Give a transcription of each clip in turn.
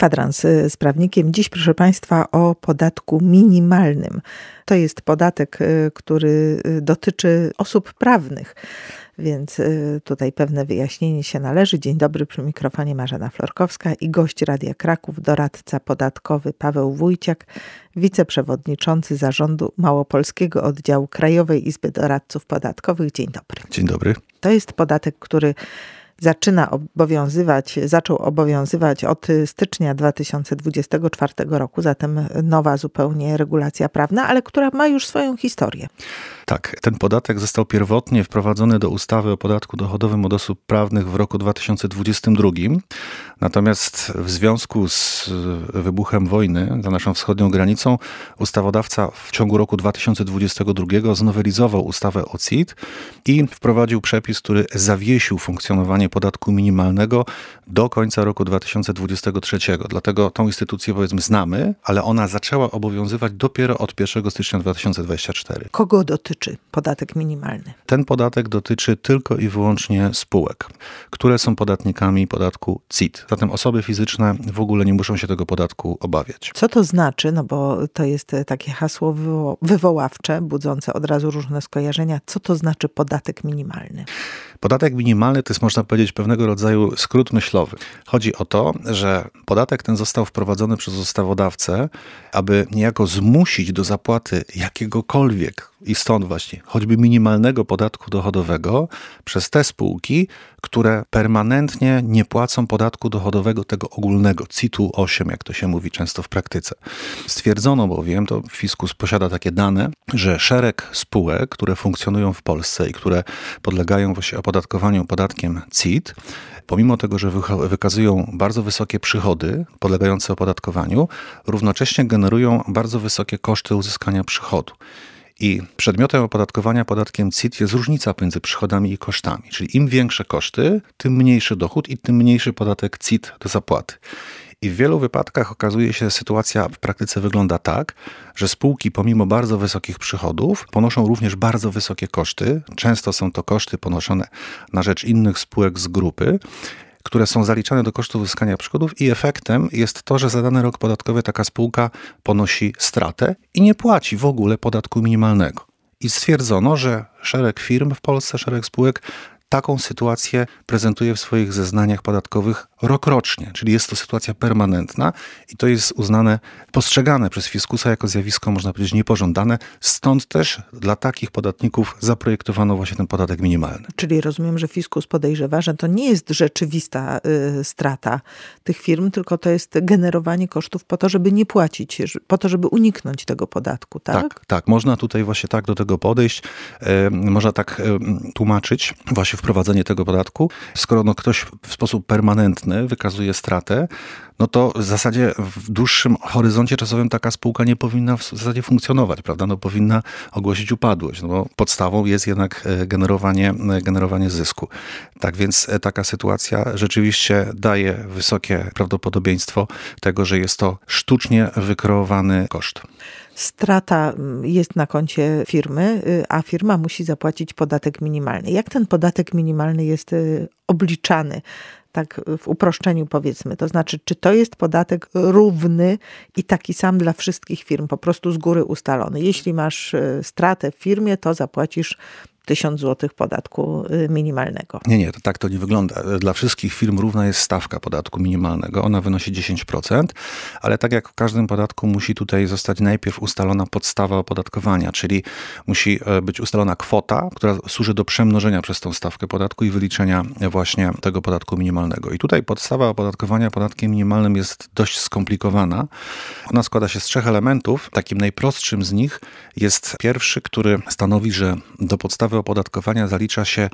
Kwadrans z prawnikiem. Dziś, proszę Państwa, o podatku minimalnym. To jest podatek, który dotyczy osób prawnych, więc tutaj pewne wyjaśnienie się należy. Dzień dobry, przy mikrofonie Marzena Florkowska i gość Radia Kraków, doradca podatkowy Paweł Wójciak, wiceprzewodniczący zarządu Małopolskiego Oddziału Krajowej Izby Doradców Podatkowych. Dzień dobry. Dzień dobry. To jest podatek, który zaczął obowiązywać od stycznia 2024 roku, zatem nowa zupełnie regulacja prawna, ale która ma już swoją historię. Tak, ten podatek został pierwotnie wprowadzony do ustawy o podatku dochodowym od osób prawnych w roku 2022. Natomiast w związku z wybuchem wojny za naszą wschodnią granicą ustawodawca w ciągu roku 2022 znowelizował ustawę o CIT i wprowadził przepis, który zawiesił funkcjonowanie podatku minimalnego do końca roku 2023. Dlatego tą instytucję, powiedzmy, znamy, ale ona zaczęła obowiązywać dopiero od 1 stycznia 2024. Kogo dotyczy podatek minimalny? Ten podatek dotyczy tylko i wyłącznie spółek, które są podatnikami podatku CIT. Zatem osoby fizyczne w ogóle nie muszą się tego podatku obawiać. Co to znaczy? No bo to jest takie hasło wywoławcze, budzące od razu różne skojarzenia. Co to znaczy podatek minimalny? Podatek minimalny to jest, można powiedzieć, pewnego rodzaju skrót myślowy. Chodzi o to, że podatek ten został wprowadzony przez ustawodawcę, aby niejako zmusić do zapłaty jakiegokolwiek, i stąd właśnie, choćby minimalnego podatku dochodowego przez te spółki, które permanentnie nie płacą podatku dochodowego tego ogólnego, CIT-u 8, jak to się mówi często w praktyce. Stwierdzono bowiem, to fiskus posiada takie dane, że szereg spółek, które funkcjonują w Polsce i które podlegają właśnie opodatkowaniu podatkiem CIT, pomimo tego, że wykazują bardzo wysokie przychody podlegające opodatkowaniu, równocześnie generują bardzo wysokie koszty uzyskania przychodu. I przedmiotem opodatkowania podatkiem CIT jest różnica między przychodami i kosztami. Czyli im większe koszty, tym mniejszy dochód i tym mniejszy podatek CIT do zapłaty. I w wielu wypadkach okazuje się, że sytuacja w praktyce wygląda tak, że spółki pomimo bardzo wysokich przychodów ponoszą również bardzo wysokie koszty. Często są to koszty ponoszone na rzecz innych spółek z grupy, które są zaliczane do kosztów uzyskania przychodów i efektem jest to, że za dany rok podatkowy taka spółka ponosi stratę i nie płaci w ogóle podatku minimalnego. I stwierdzono, że szereg firm w Polsce, szereg spółek taką sytuację prezentuje w swoich zeznaniach podatkowych rokrocznie, czyli jest to sytuacja permanentna i to jest postrzegane przez fiskusa jako zjawisko, można powiedzieć, niepożądane. Stąd też dla takich podatników zaprojektowano właśnie ten podatek minimalny. Czyli rozumiem, że fiskus podejrzewa, że to nie jest rzeczywista strata tych firm, tylko to jest generowanie kosztów po to, żeby nie płacić, po to, żeby uniknąć tego podatku, tak? Tak. Można tutaj właśnie tak do tego podejść. Można tak tłumaczyć właśnie wprowadzenie tego podatku. Skoro ktoś w sposób permanentny wykazuje stratę, no to w zasadzie w dłuższym horyzoncie czasowym taka spółka nie powinna w zasadzie funkcjonować, prawda? No powinna ogłosić upadłość, no bo podstawą jest jednak generowanie zysku. Tak więc taka sytuacja rzeczywiście daje wysokie prawdopodobieństwo tego, że jest to sztucznie wykreowany koszt. Strata jest na koncie firmy, a firma musi zapłacić podatek minimalny. Jak ten podatek minimalny jest obliczany? Tak w uproszczeniu powiedzmy. To znaczy, czy to jest podatek równy i taki sam dla wszystkich firm, po prostu z góry ustalony. Jeśli masz stratę w firmie, to zapłacisz 1000 zł podatku minimalnego. Nie, tak to nie wygląda. Dla wszystkich firm równa jest stawka podatku minimalnego. Ona wynosi 10%, ale tak jak w każdym podatku musi tutaj zostać najpierw ustalona podstawa opodatkowania, czyli musi być ustalona kwota, która służy do przemnożenia przez tą stawkę podatku i wyliczenia właśnie tego podatku minimalnego. I tutaj podstawa opodatkowania podatkiem minimalnym jest dość skomplikowana. Ona składa się z 3 elementów. Takim najprostszym z nich jest pierwszy, który stanowi, że do podstawy opodatkowania zalicza się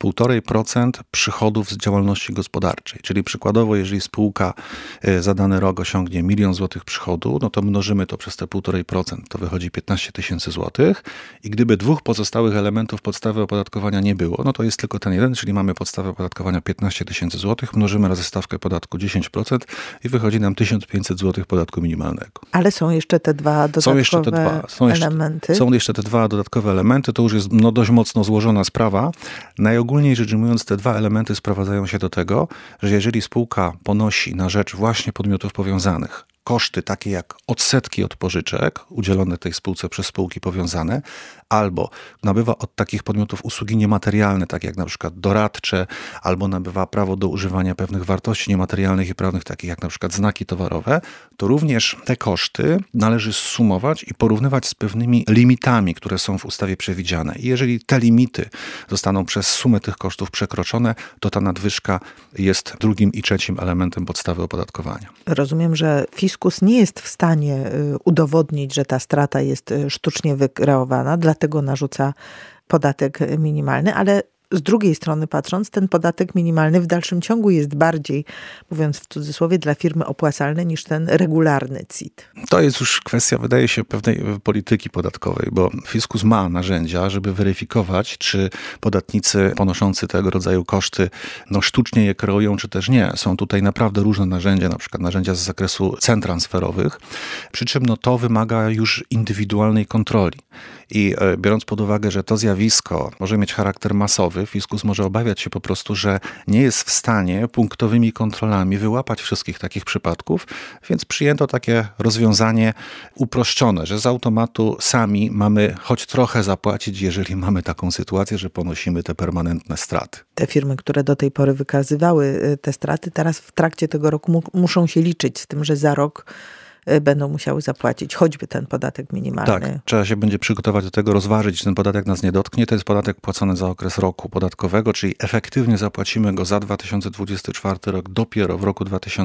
1,5% przychodów z działalności gospodarczej. Czyli przykładowo, jeżeli spółka za dany rok osiągnie 1 000 000 złotych przychodu, no to mnożymy to przez te 1,5%, to wychodzi 15 000 złotych. I gdyby 2 pozostałych elementów podstawy opodatkowania nie było, no to jest tylko ten jeden, czyli mamy podstawę opodatkowania 15 000 złotych, mnożymy razy stawkę podatku 10% i wychodzi nam 1500 złotych podatku minimalnego. Ale są jeszcze te dwa dodatkowe elementy. Są jeszcze te 2 dodatkowe elementy, to już jest dość mocno mocno złożona sprawa. Najogólniej rzecz ujmując, te dwa elementy sprowadzają się do tego, że jeżeli spółka ponosi na rzecz właśnie podmiotów powiązanych koszty takie jak odsetki od pożyczek udzielone tej spółce przez spółki powiązane, albo nabywa od takich podmiotów usługi niematerialne, takie jak na przykład doradcze, albo nabywa prawo do używania pewnych wartości niematerialnych i prawnych, takich jak na przykład znaki towarowe, to również te koszty należy zsumować i porównywać z pewnymi limitami, które są w ustawie przewidziane. I jeżeli te limity zostaną przez sumę tych kosztów przekroczone, to ta nadwyżka jest drugim i trzecim elementem podstawy opodatkowania. Rozumiem, że fiskus nie jest w stanie udowodnić, że ta strata jest sztucznie wykreowana, dlatego narzuca podatek minimalny, ale z drugiej strony patrząc, ten podatek minimalny w dalszym ciągu jest bardziej, mówiąc w cudzysłowie, dla firmy opłacalny niż ten regularny CIT. To jest już kwestia, wydaje się, pewnej polityki podatkowej, bo fiskus ma narzędzia, żeby weryfikować, czy podatnicy ponoszący tego rodzaju koszty sztucznie je kreują, czy też nie. Są tutaj naprawdę różne narzędzia, na przykład narzędzia z zakresu cen transferowych, przy czym to wymaga już indywidualnej kontroli. I biorąc pod uwagę, że to zjawisko może mieć charakter masowy, fiskus może obawiać się po prostu, że nie jest w stanie punktowymi kontrolami wyłapać wszystkich takich przypadków, więc przyjęto takie rozwiązanie uproszczone, że z automatu sami mamy choć trochę zapłacić, jeżeli mamy taką sytuację, że ponosimy te permanentne straty. Te firmy, które do tej pory wykazywały te straty, teraz w trakcie tego roku muszą się liczyć z tym, że za rok będą musiały zapłacić choćby ten podatek minimalny. Tak, trzeba się będzie przygotować do tego, rozważyć, czy ten podatek nas nie dotknie. To jest podatek płacony za okres roku podatkowego, czyli efektywnie zapłacimy go za 2024 rok dopiero w roku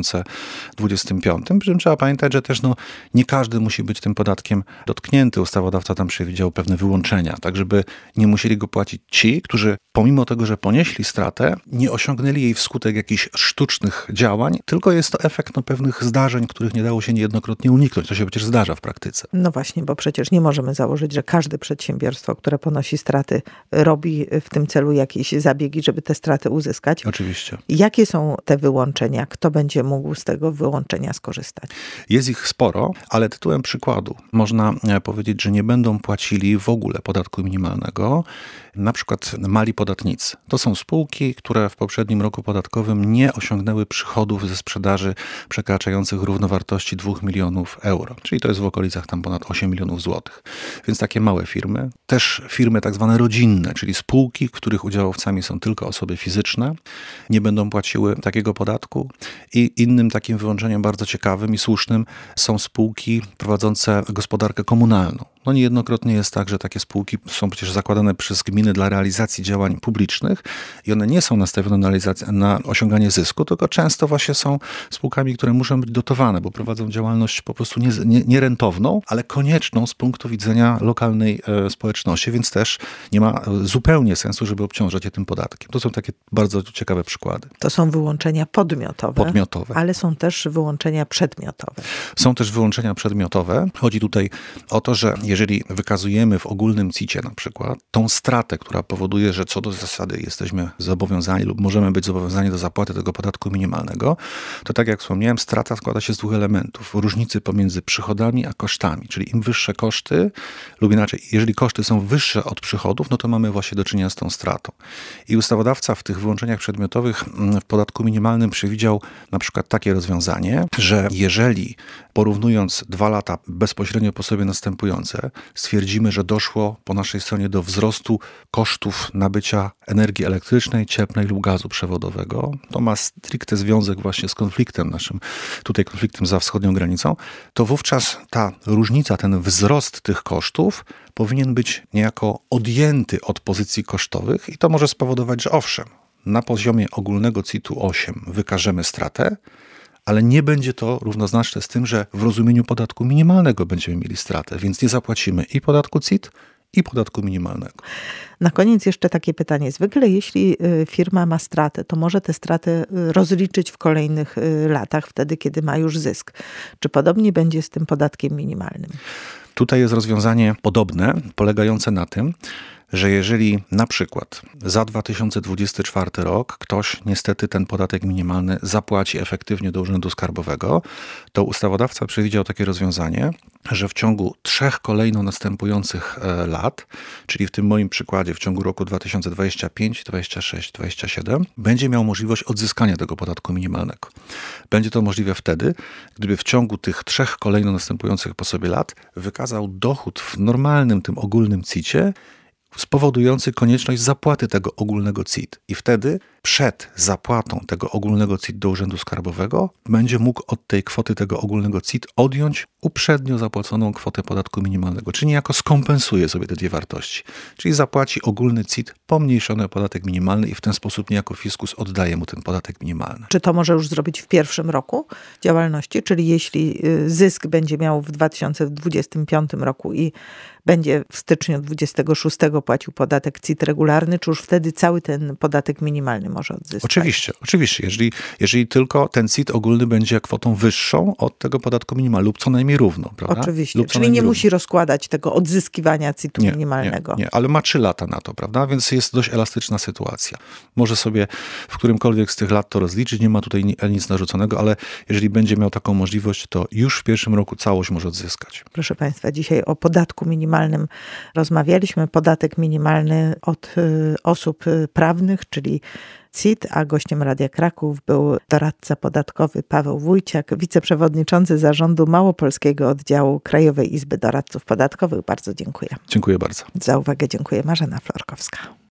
2025. Przy czym trzeba pamiętać, że też nie każdy musi być tym podatkiem dotknięty. Ustawodawca tam przewidział pewne wyłączenia, tak żeby nie musieli go płacić ci, którzy pomimo tego, że ponieśli stratę, nie osiągnęli jej wskutek jakichś sztucznych działań, tylko jest to efekt pewnych zdarzeń, których nie dało się niejednokrotnie uniknąć. To się przecież zdarza w praktyce. No właśnie, bo przecież nie możemy założyć, że każde przedsiębiorstwo, które ponosi straty, robi w tym celu jakieś zabiegi, żeby te straty uzyskać. Oczywiście. Jakie są te wyłączenia? Kto będzie mógł z tego wyłączenia skorzystać? Jest ich sporo, ale tytułem przykładu można powiedzieć, że nie będą płacili w ogóle podatku minimalnego na przykład mali podatnicy. To są spółki, które w poprzednim roku podatkowym nie osiągnęły przychodów ze sprzedaży przekraczających równowartości 2 milionów euro, czyli to jest w okolicach tam ponad 8 milionów złotych. Więc takie małe firmy, też firmy tak zwane rodzinne, czyli spółki, których udziałowcami są tylko osoby fizyczne, nie będą płaciły takiego podatku. I innym takim wyłączeniem bardzo ciekawym i słusznym są spółki prowadzące gospodarkę komunalną. Niejednokrotnie jest tak, że takie spółki są przecież zakładane przez gminy dla realizacji działań publicznych i one nie są nastawione na osiąganie zysku, tylko często właśnie są spółkami, które muszą być dotowane, bo prowadzą działalność po prostu nierentowną, ale konieczną z punktu widzenia lokalnej społeczności, więc też nie ma zupełnie sensu, żeby obciążać je tym podatkiem. To są takie bardzo ciekawe przykłady. To są wyłączenia podmiotowe. Ale są też wyłączenia przedmiotowe. Są też wyłączenia przedmiotowe. Chodzi tutaj o to, że jeżeli wykazujemy w ogólnym CIT-cie na przykład tą stratę, która powoduje, że co do zasady jesteśmy zobowiązani lub możemy być zobowiązani do zapłaty tego podatku minimalnego, to tak jak wspomniałem, strata składa się z dwóch elementów. Różnicy pomiędzy przychodami a kosztami, czyli im wyższe koszty, lub inaczej, jeżeli koszty są wyższe od przychodów, to mamy właśnie do czynienia z tą stratą. I ustawodawca w tych wyłączeniach przedmiotowych w podatku minimalnym przewidział na przykład takie rozwiązanie, że jeżeli porównując 2 lata bezpośrednio po sobie następujące, stwierdzimy, że doszło po naszej stronie do wzrostu kosztów nabycia energii elektrycznej, cieplnej lub gazu przewodowego, to ma stricte związek właśnie z konfliktem naszym, tutaj konfliktem za wschodnią granicą, to wówczas ta różnica, ten wzrost tych kosztów powinien być niejako odjęty od pozycji kosztowych i to może spowodować, że owszem, na poziomie ogólnego CIT-u 8 wykażemy stratę, ale nie będzie to równoznaczne z tym, że w rozumieniu podatku minimalnego będziemy mieli stratę, więc nie zapłacimy i podatku CIT, i podatku minimalnego. Na koniec jeszcze takie pytanie. Zwykle jeśli firma ma stratę, to może tę stratę rozliczyć w kolejnych latach, wtedy kiedy ma już zysk. Czy podobnie będzie z tym podatkiem minimalnym? Tutaj jest rozwiązanie podobne, polegające na tym, że jeżeli na przykład za 2024 rok ktoś niestety ten podatek minimalny zapłaci efektywnie do Urzędu Skarbowego, to ustawodawca przewidział takie rozwiązanie, że w ciągu 3 kolejno następujących lat, czyli w tym moim przykładzie w ciągu roku 2025, 26, 27, będzie miał możliwość odzyskania tego podatku minimalnego. Będzie to możliwe wtedy, gdyby w ciągu tych 3 kolejno następujących po sobie lat wykazał dochód w normalnym, tym ogólnym CIT-cie, spowodujący konieczność zapłaty tego ogólnego CIT. I wtedy przed zapłatą tego ogólnego CIT do Urzędu Skarbowego będzie mógł od tej kwoty tego ogólnego CIT odjąć uprzednio zapłaconą kwotę podatku minimalnego, czyli niejako skompensuje sobie te dwie wartości. Czyli zapłaci ogólny CIT, pomniejszony podatek minimalny i w ten sposób niejako fiskus oddaje mu ten podatek minimalny. Czy to może już zrobić w pierwszym roku działalności? Czyli jeśli zysk będzie miał w 2025 roku i będzie w styczniu 26 płacił podatek CIT regularny, czy już wtedy cały ten podatek minimalny może odzyskać? Oczywiście. Jeżeli tylko ten CIT ogólny będzie kwotą wyższą od tego podatku minimalnego lub co najmniej równo, prawda? Oczywiście, czyli nie musi rozkładać tego odzyskiwania CIT-u minimalnego. Nie, ale ma 3 lata na to, prawda? Więc jest dość elastyczna sytuacja. Może sobie w którymkolwiek z tych lat to rozliczyć, nie ma tutaj nic narzuconego, ale jeżeli będzie miał taką możliwość, to już w pierwszym roku całość może odzyskać. Proszę Państwa, dzisiaj o podatku minimalnym rozmawialiśmy. Podatek minimalny od osób prawnych, czyli CIT, a gościem Radia Kraków był doradca podatkowy Paweł Wójciak, wiceprzewodniczący zarządu Małopolskiego Oddziału Krajowej Izby Doradców Podatkowych. Bardzo dziękuję. Dziękuję bardzo. Za uwagę dziękuję. Marzena Florkowska.